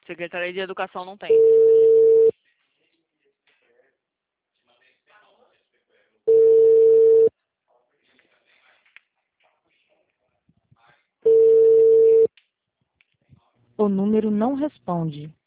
Secretaria de Educação não tem. O número não responde.